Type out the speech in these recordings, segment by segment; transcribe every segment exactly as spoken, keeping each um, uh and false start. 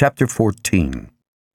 Chapter fourteen.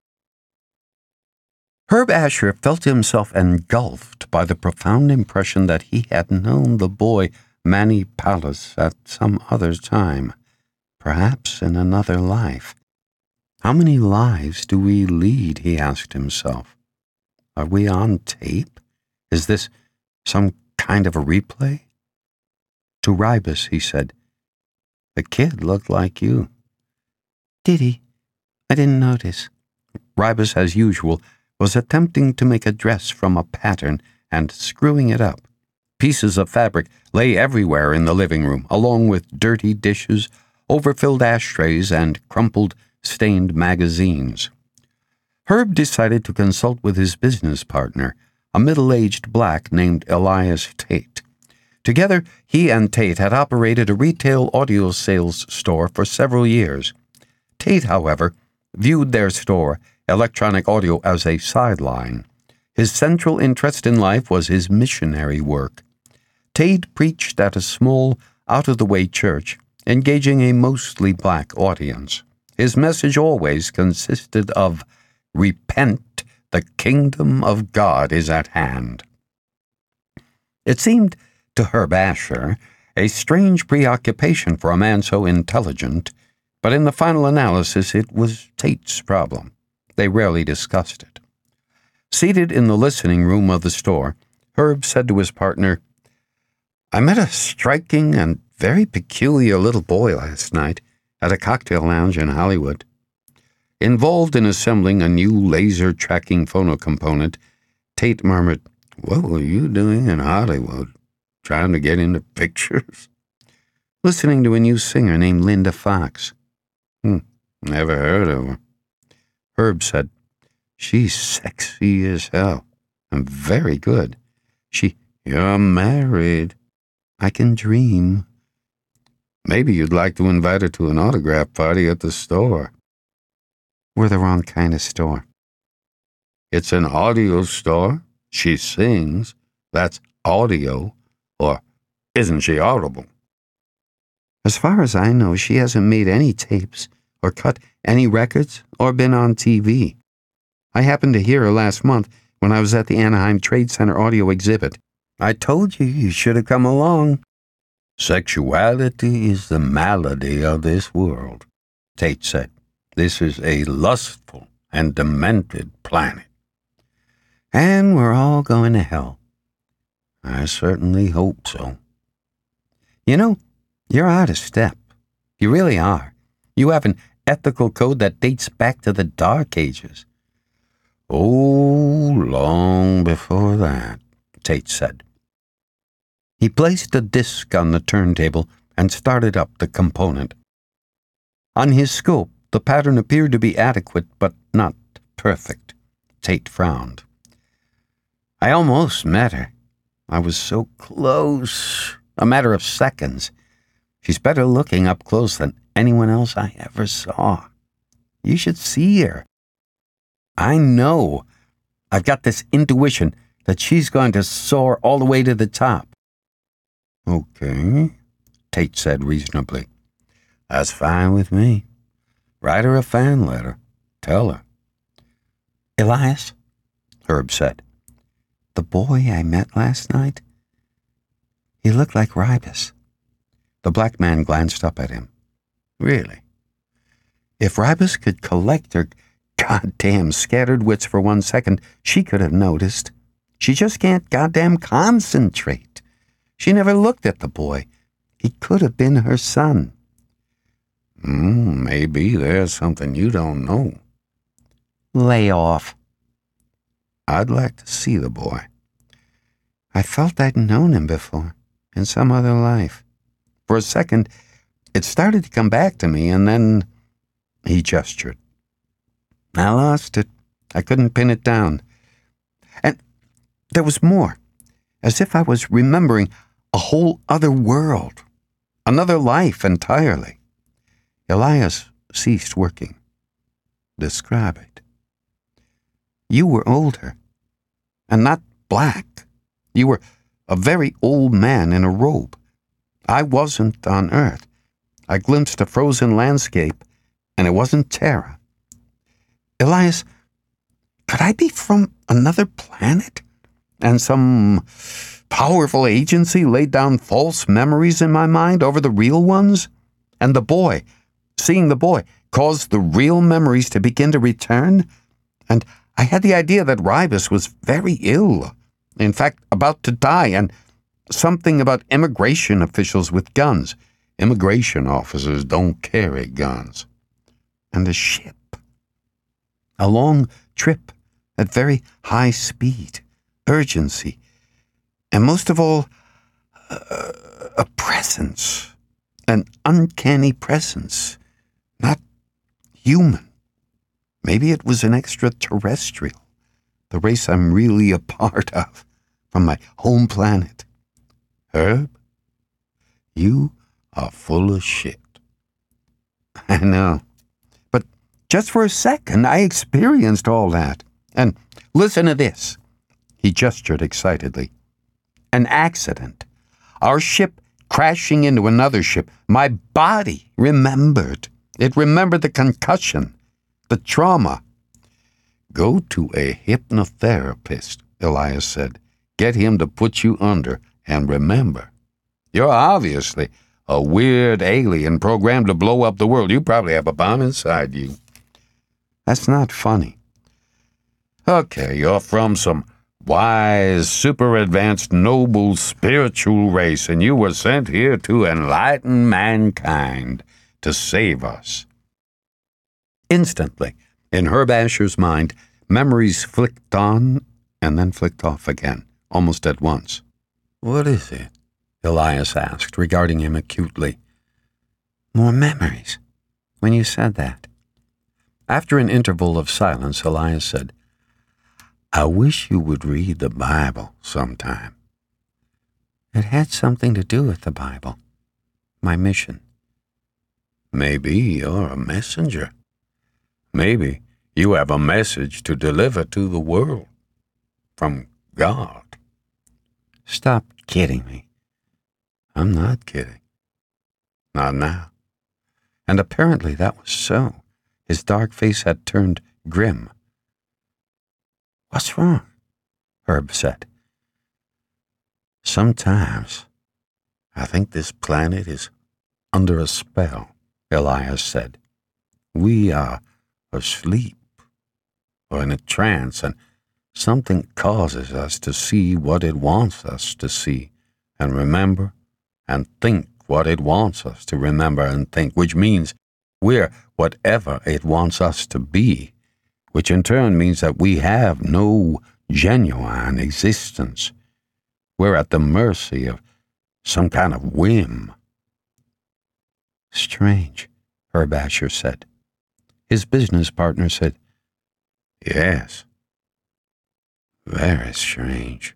Herb Asher felt himself engulfed by the profound impression that he had known the boy Manny Palace at some other time, perhaps in another life. How many lives do we lead, he asked himself. Are we on tape? Is this some kind of a replay? To Rybus, he said, "The kid looked like you." "Did he? I didn't notice." Rybus, as usual, was attempting to make a dress from a pattern and screwing it up. Pieces of fabric lay everywhere in the living room, along with dirty dishes, overfilled ashtrays, and crumpled, stained magazines. Herb decided to consult with his business partner, a middle-aged black named Elias Tate. Together, he and Tate had operated a retail audio sales store for several years. Tate, however, viewed their store, Electronic Audio, as a sideline. His central interest in life was his missionary work. Tate preached at a small, out-of-the-way church, engaging a mostly black audience. His message always consisted of, "Repent, the kingdom of God is at hand." It seemed to Herb Asher a strange preoccupation for a man so intelligent, but in the final analysis it was Tate's problem. They rarely discussed it. Seated in the listening room of the store, Herb said to his partner, "I met a striking and very peculiar little boy last night at a cocktail lounge in Hollywood." Involved in assembling a new laser-tracking phono component, Tate murmured, "What were you doing in Hollywood? Trying to get into pictures?" "Listening to a new singer named Linda Fox." Hmm, never heard of her." Herb said, "She's sexy as hell and very good. She..." "You're married." "I can dream." "Maybe you'd like to invite her to an autograph party at the store." "We're the wrong kind of store." "It's an audio store. She sings. That's audio. Or isn't she audible?" "As far as I know, she hasn't made any tapes or cut any records or been on T V. I happened to hear her last month when I was at the Anaheim Trade Center audio exhibit. I told you you should have come along." "Sexuality is the malady of this world," Tate said. "This is a lustful and demented planet." "And we're all going to hell." "I certainly hope so." "You know, you're out of step. You really are. You have an ethical code that dates back to the Dark Ages." "Oh, long before that," Tate said. He placed a disc on the turntable and started up the component. On his scope, the pattern appeared to be adequate, but not perfect. Tate frowned. "I almost met her. I was so close. A matter of seconds. She's better looking up close than anyone else I ever saw. You should see her. I know. I've got this intuition that she's going to soar all the way to the top." "Okay," Tate said reasonably. "That's fine with me. Write her a fan letter. Tell her." "Elias," Herb said, "the boy I met last night, he looked like Rybus." The black man glanced up at him. "Really?" If Rybus could collect her goddamn scattered wits for one second, she could have noticed. She just can't goddamn concentrate. She never looked at the boy. He could have been her son. Mm, maybe there's something you don't know." "Lay off." "I'd like to see the boy." "I felt I'd known him before, in some other life. For a second, it started to come back to me, and then..." He gestured. "I lost it. I couldn't pin it down. And there was more, as if I was remembering a whole other world, another life entirely." Elias ceased working. "Describe it." "You were older, and not black. You were a very old man in a robe. I wasn't on Earth. I glimpsed a frozen landscape, and it wasn't Terra. Elias, could I be from another planet? And some powerful agency laid down false memories in my mind over the real ones? And the boy, seeing the boy, caused the real memories to begin to return? And I had the idea that Rybus was very ill, in fact, about to die, and something about immigration officials with guns. Immigration officers don't carry guns. And a ship. A long trip at very high speed, urgency, and most of all, uh, a presence, an uncanny presence, not human. Maybe it was an extraterrestrial, the race I'm really a part of, from my home planet. Herb, you are full of shit. I know. But just for a second, I experienced all that. And listen to this. He gestured excitedly. An accident. Our ship crashing into another ship. My body remembered. It remembered the concussion, the trauma. Go to a hypnotherapist, Elias said. Get him to put you under, and remember, you're obviously a weird alien programmed to blow up the world. You probably have a bomb inside you. That's not funny. Okay, you're from some wise, super advanced, noble, spiritual race, and you were sent here to enlighten mankind, to save us. Instantly, in Herb Asher's mind, memories flicked on and then flicked off again, almost at once. What is it? Elias asked, regarding him acutely. More memories, when you said that. After an interval of silence, Elias said, I wish you would read the Bible sometime. It had something to do with the Bible. My mission. Maybe you're a messenger. Maybe you have a message to deliver to the world. From God. Stop kidding me. I'm not kidding. Not now. And apparently that was so. His dark face had turned grim. What's wrong? Herb said. Sometimes I think this planet is under a spell, Elias said. We are asleep or in a trance, and something causes us to see what it wants us to see and remember and think what it wants us to remember and think, which means we're whatever it wants us to be, which in turn means that we have no genuine existence. We're at the mercy of some kind of whim. Strange, Herb Asher said. His business partner said, Yes. Very strange.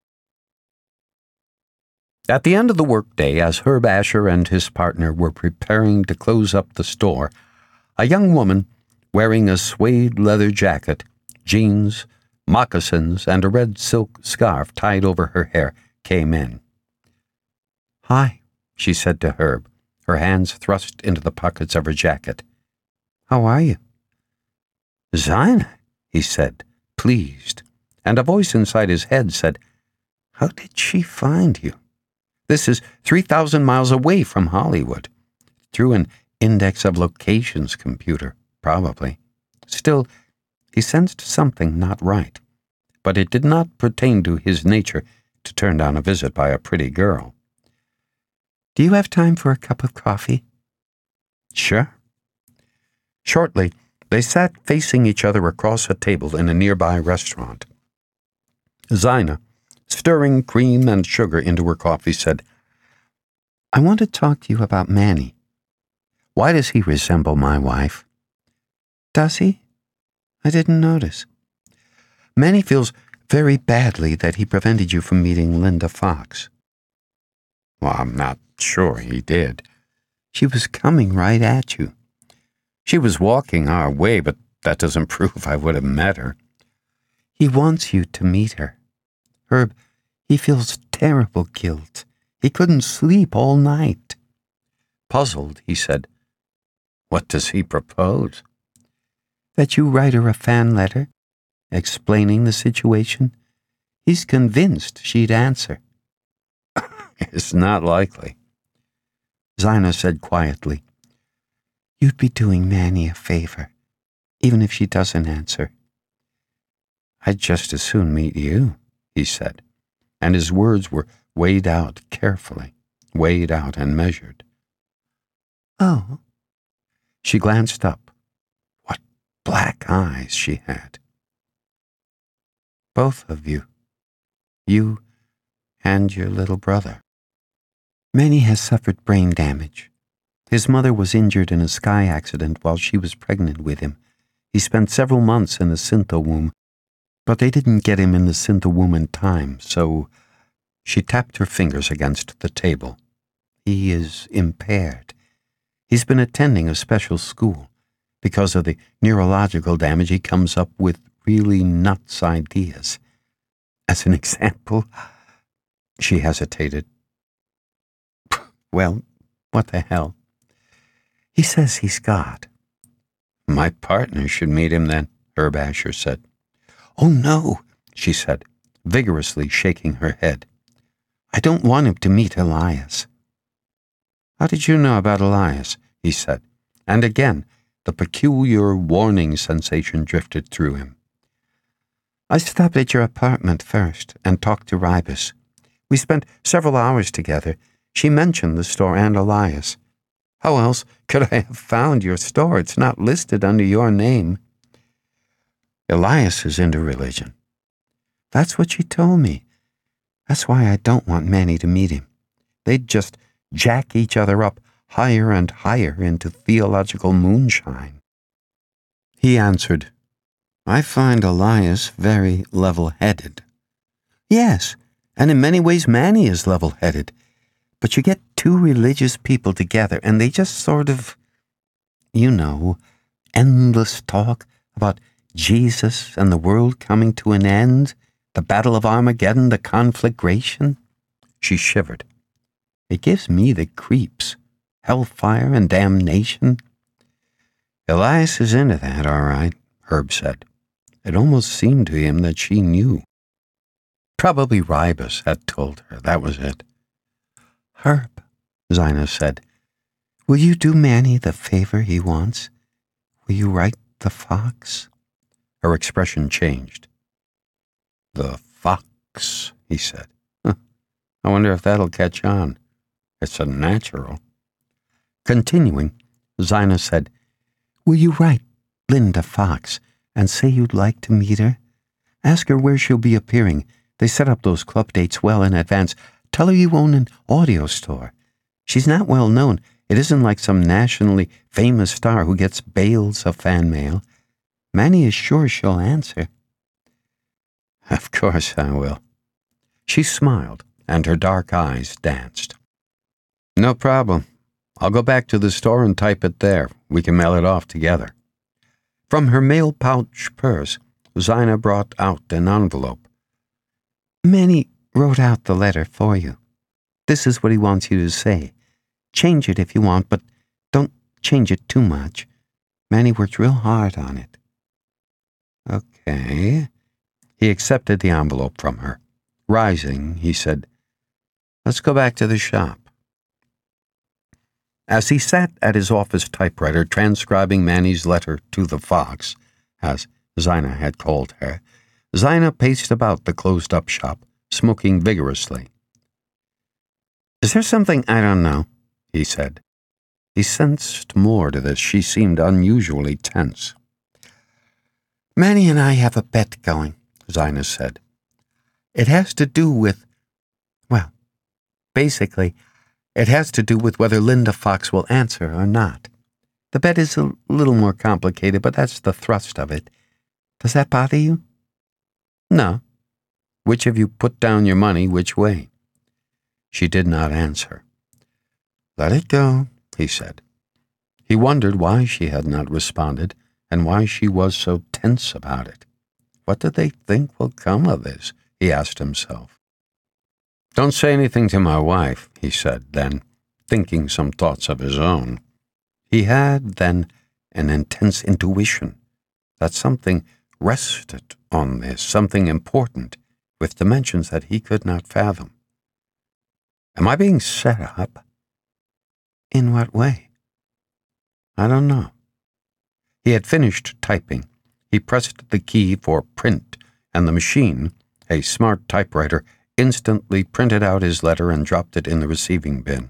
At the end of the workday, as Herb Asher and his partner were preparing to close up the store, a young woman, wearing a suede leather jacket, jeans, moccasins, and a red silk scarf tied over her hair, came in. Hi, she said to Herb, her hands thrust into the pockets of her jacket. How are you? Zina, he said, pleased, and a voice inside his head said, How did she find you? This is three thousand miles away from Hollywood. Through an index of locations computer, probably. Still, he sensed something not right, but it did not pertain to his nature to turn down a visit by a pretty girl. Do you have time for a cup of coffee? Sure. Shortly, they sat facing each other across a table in a nearby restaurant. Zina, stirring cream and sugar into her coffee, said, I want to talk to you about Manny. Why does he resemble my wife? Does he? I didn't notice. Manny feels very badly that he prevented you from meeting Linda Fox. Well, I'm not sure he did. She was coming right at you. She was walking our way, but that doesn't prove I would have met her. He wants you to meet her. Herb, he feels terrible guilt. He couldn't sleep all night. Puzzled, he said, What does he propose? that you write her a fan letter, explaining the situation? He's convinced she'd answer." "It's not likely," Zina said quietly. "You'd be doing Manny a favor, even if she doesn't answer." "I'd just as soon meet you," he said, and his words were weighed out carefully, weighed out and measured. "Oh." She glanced up. What black eyes she had. "Both of you. You and your little brother. Manny has suffered brain damage. His mother was injured in a sky accident while she was pregnant with him. He spent several months in the Syntha womb, but they didn't get him in the Syntha womb in time, so..." She tapped her fingers against the table. "He is impaired. He's been attending a special school. Because of the neurological damage, he comes up with really nuts ideas. As an example..." She hesitated. "Well, what the hell? He says he's God." "My partner should meet him then," Herb Asher said. "Oh, no," she said, vigorously shaking her head. "I don't want him to meet Elias." "How did you know about Elias?" he said, and again the peculiar warning sensation drifted through him. "I stopped at your apartment first and talked to Ribas. We spent several hours together. She mentioned the store and Elias. How else could I have found your store? It's not listed under your name." "Elias is into religion." "That's what she told me. That's why I don't want Manny to meet him. They'd just jack each other up higher and higher into theological moonshine." He answered, "I find Elias very level-headed." "Yes, and in many ways Manny is level-headed. But you get two religious people together and they just sort of, you know, endless talk about Jesus and the world coming to an end, the Battle of Armageddon, the conflagration." She shivered. "It gives me the creeps. Hellfire and damnation." "Elias is into that, all right," Herb said. It almost seemed to him that she knew. Probably Ribas had told her, that was it. "Herb," Zina said, "will you do Manny the favor he wants? Will you write the Fox?" Her expression changed. "The Fox," he said. Huh. "I wonder if that'll catch on. It's a natural." Continuing, Zina said, "Will you write Linda Fox and say you'd like to meet her? Ask her where she'll be appearing. They set up those club dates well in advance. Tell her you own an audio store. She's not well known. It isn't like some nationally famous star who gets bales of fan mail. Manny is sure she'll answer." "Of course I will." She smiled, and her dark eyes danced. "No problem. I'll go back to the store and type it there. We can mail it off together." From her mail pouch purse, Zina brought out an envelope. "Manny wrote out the letter for you. This is what he wants you to say. Change it if you want, but don't change it too much. Manny worked real hard on it." "Okay." He accepted the envelope from her. Rising, he said, "Let's go back to the shop." As he sat at his office typewriter transcribing Manny's letter to the Fox, as Zina had called her, Zina paced about the closed-up shop, smoking vigorously. "Is there something I don't know?" he said. He sensed more to this. She seemed unusually tense. "Manny and I have a bet going," Zina said. "It has to do with, well, basically, it has to do with whether Linda Fox will answer or not. The bet is a little more complicated, but that's the thrust of it. Does that bother you?" "No. Which of you put down your money which way?" She did not answer. "Let it go," he said. He wondered why she had not responded and why she was so tense about it. What do they think will come of this? He asked himself. "Don't say anything to my wife," he said, then, thinking some thoughts of his own. He had, then, an intense intuition. that something rested on this, something important, with dimensions that he could not fathom. Am I being set up? In what way? I don't know. He had finished typing. He pressed the key for print, and the machine, a smart typewriter, instantly printed out his letter and dropped it in the receiving bin.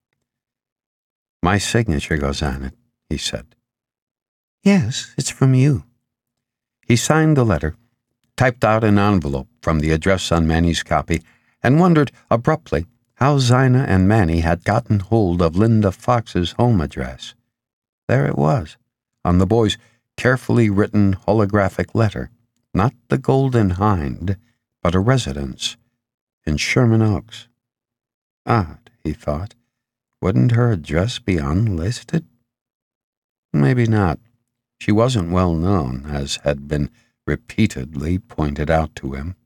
My signature goes on it, he said. Yes, it's from you. He signed the letter, typed out an envelope from the address on Manny's copy, and wondered abruptly how Zina and Manny had gotten hold of Linda Fox's home address. There it was, on the boy's carefully written holographic letter, not the Golden Hind, but a residence in Sherman Oaks. Odd, he thought. Wouldn't her address be unlisted? Maybe not. She wasn't well known, as had been repeatedly pointed out to him.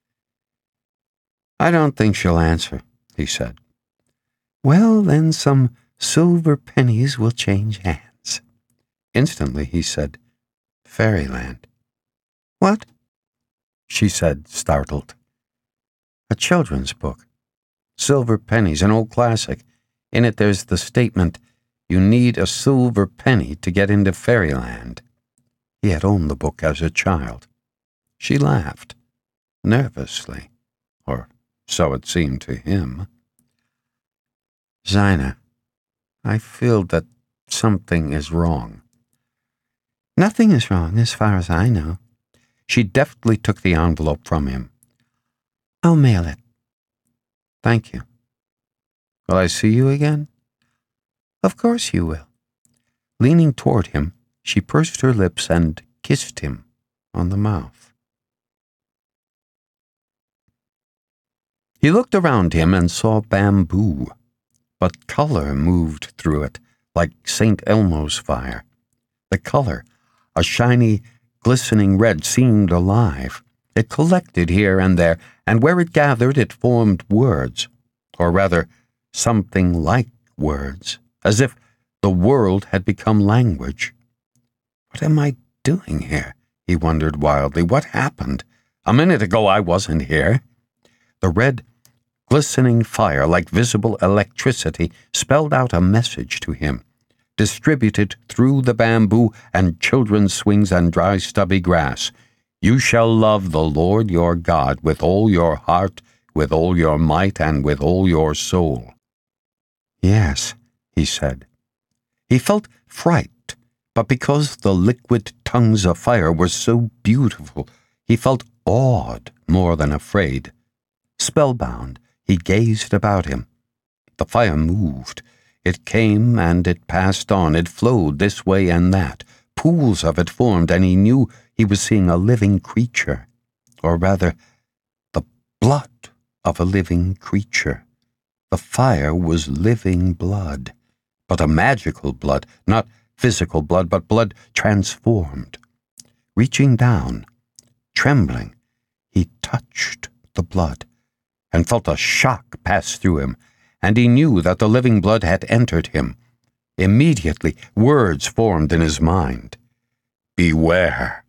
I don't think she'll answer, he said. Well, then some silver pennies will change hands. Instantly he said, Fairyland. What? She said, startled. A children's book. Silver Pennies, an old classic. In it there's the statement, you need a silver penny to get into Fairyland. He had owned the book as a child. She laughed, nervously, or so it seemed to him. Zina, I feel that something is wrong. Nothing is wrong as far as I know. She deftly took the envelope from him. I'll mail it. Thank you. Will I see you again? Of course you will. Leaning toward him, she pursed her lips and kissed him on the mouth. He looked around him and saw bamboo, but color moved through it like Saint Elmo's fire. The color, a shiny, glistening red, seemed alive. It collected here and there, and where it gathered it formed words, or rather, something like words, as if the world had become language. What am I doing here? He wondered wildly. What happened? A minute ago I wasn't here. The red, glistening fire, like visible electricity, spelled out a message to him, distributed through the bamboo and children's swings and dry stubby grass. You shall love the Lord your God with all your heart, with all your might, and with all your soul. Yes, he said. He felt fright, but because the liquid tongues of fire were so beautiful, he felt awed more than afraid. Spellbound, he gazed about him. The fire moved. It came and it passed on. It flowed this way and that. Pools of it formed, and he knew he was seeing a living creature, or rather, the blood of a living creature. The fire was living blood, but a magical blood, not physical blood, but blood transformed. Reaching down, trembling, he touched the blood, and felt a shock pass through him, and he knew that the living blood had entered him. Immediately, words formed in his mind. Beware.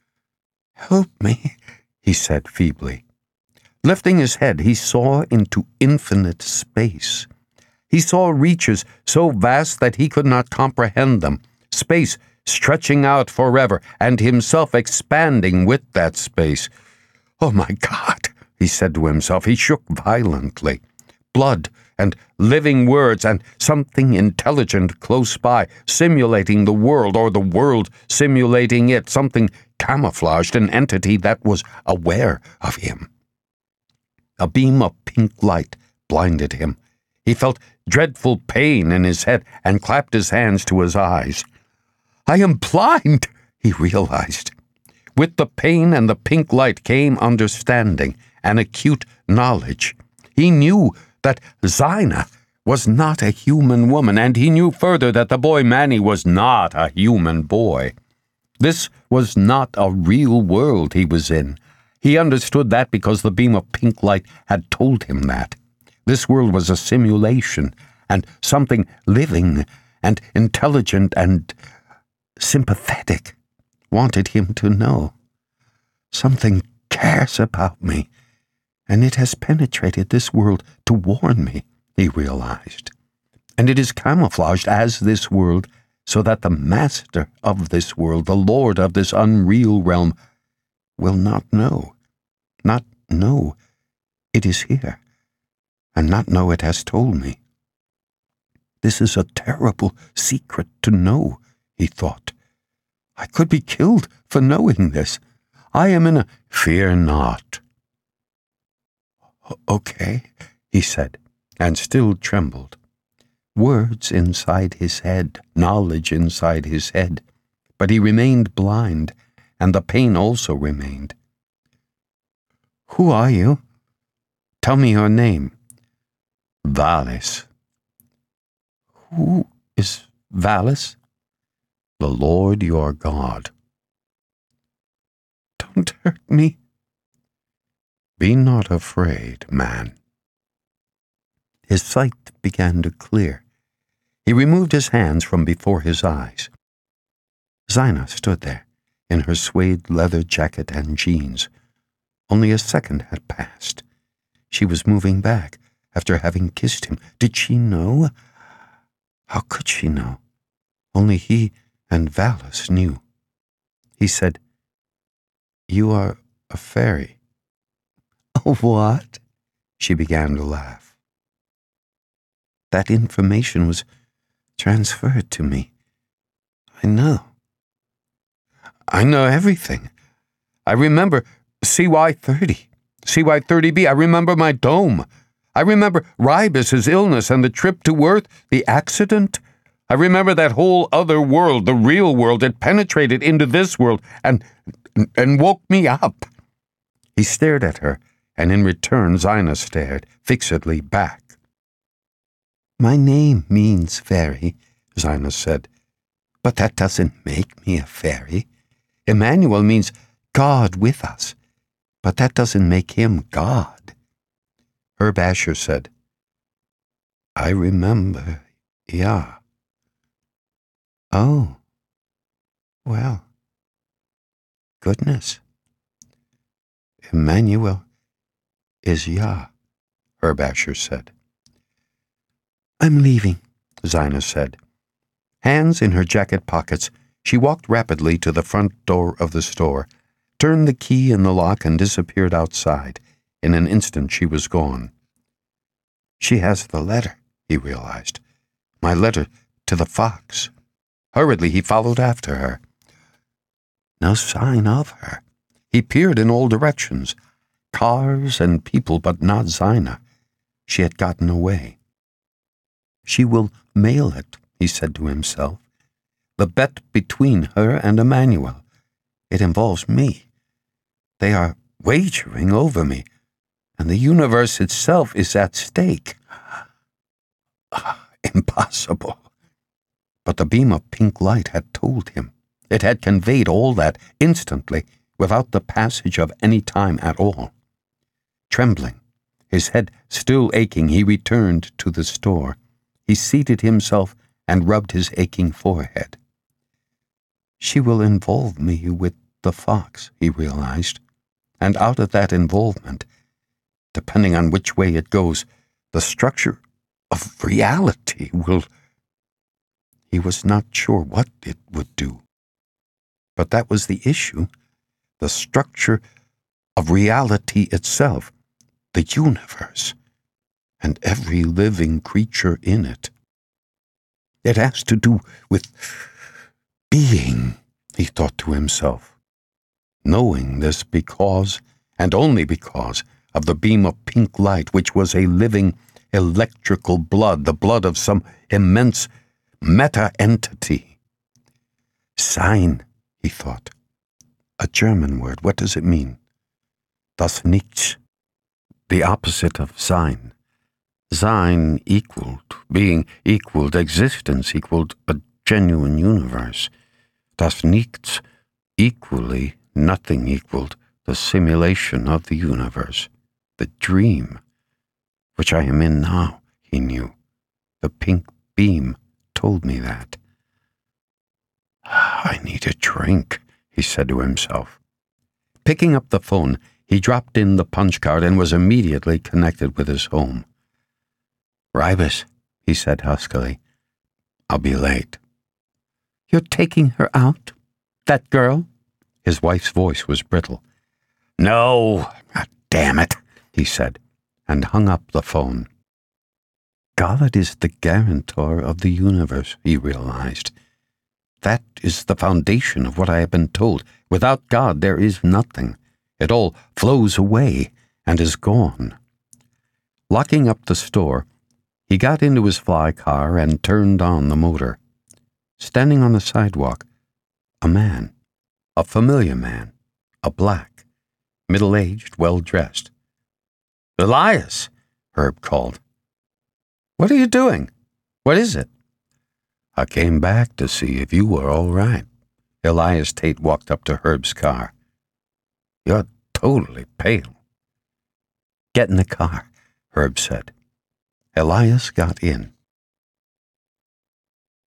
Help me, he said feebly. Lifting his head, he saw into infinite space. He saw reaches so vast that he could not comprehend them, space stretching out forever, and himself expanding with that space. Oh, my God, he said to himself. He shook violently. Blood and living words and something intelligent close by, simulating the world or the world simulating it, something camouflaged, an entity that was aware of him. A beam of pink light blinded him. He felt dreadful pain in his head and clapped his hands to his eyes. I am blind, he realized. With the pain and the pink light came understanding, an acute knowledge. He knew that Zina was not a human woman, and he knew further that the boy Manny was not a human boy. This was not a real world he was in. He understood that because the beam of pink light had told him that. This world was a simulation, and something living and intelligent and sympathetic wanted him to know. Something cares about me, and it has penetrated this world to warn me, he realized. And it is camouflaged as this world, so that the master of this world, the lord of this unreal realm, will not know, not know it is here, and not know it has told me. This is a terrible secret to know, he thought. I could be killed for knowing this. I am in a... Fear not. Okay, he said, and still trembled. Words inside his head, knowledge inside his head, but he remained blind, and the pain also remained. Who are you? Tell me your name. Valis. Who is Valis? The Lord your God. Don't hurt me. Be not afraid, man. His sight began to clear. He removed his hands from before his eyes. Zina stood there, in her suede leather jacket and jeans. Only a second had passed. She was moving back, after having kissed him. Did she know? How could she know? Only he and Valis knew. He said, You are a fairy. Oh, what? She began to laugh. That information was transferred to me. I know. I know everything. I remember C Y thirty, C Y thirty B. I remember my dome. I remember Ribus's illness and the trip to Earth, the accident. I remember that whole other world, the real world. It penetrated into this world and, and woke me up. He stared at her, and in return Zina stared fixedly back. My name means fairy, Zina said, but that doesn't make me a fairy. Emmanuel means God with us, but that doesn't make him God. Herb Asher said, I remember, yeah. Oh, well, goodness. Emmanuel is Yah, Herb Asher said. I'm leaving, Zina said. Hands in her jacket pockets, she walked rapidly to the front door of the store, turned the key in the lock, and disappeared outside. In an instant she was gone. She has the letter, he realized. My letter to the fox. Hurriedly he followed after her. No sign of her. He peered in all directions. Cars and people, but not Zina. She had gotten away. She will mail it, he said to himself. The bet between her and Emmanuel. It involves me. They are wagering over me, and the universe itself is at stake. Impossible. But the beam of pink light had told him. It had conveyed all that instantly, without the passage of any time at all. Trembling, his head still aching, he returned to the store. He seated himself and rubbed his aching forehead. She will involve me with the fox, he realized, and out of that involvement, depending on which way it goes, the structure of reality will... He was not sure what it would do. But that was the issue, the structure of reality itself, the universe, and every living creature in it. It has to do with being, he thought to himself, knowing this because, and only because, of the beam of pink light, which was a living electrical blood, the blood of some immense meta-entity. Sein, he thought. A German word. What does it mean? Das Nichts. The opposite of sein. Sein equaled, being equaled, existence equaled a genuine universe. Das Nichts, equally, nothing equaled the simulation of the universe, the dream, which I am in now, he knew. The pink beam told me that. I need a drink, he he said to himself. Picking up the phone, he dropped in the punch card and was immediately connected with his home. "Rybus," he said huskily, "I'll be late." "You're taking her out? That girl?" His wife's voice was brittle. "No, ah, damn it," he said, and hung up the phone. God is the guarantor of the universe, he realized. That is the foundation of what I have been told. Without God, there is nothing. It all flows away and is gone. Locking up the store, he got into his fly car and turned on the motor. Standing on the sidewalk, a man, a familiar man, a black, middle-aged, well-dressed. "Elias!" Herb called. "What are you doing? What is it?" "I came back to see if you were all right." Elias Tate walked up to Herb's car. "You're totally pale." "Get in the car," Herb said. Elias got in.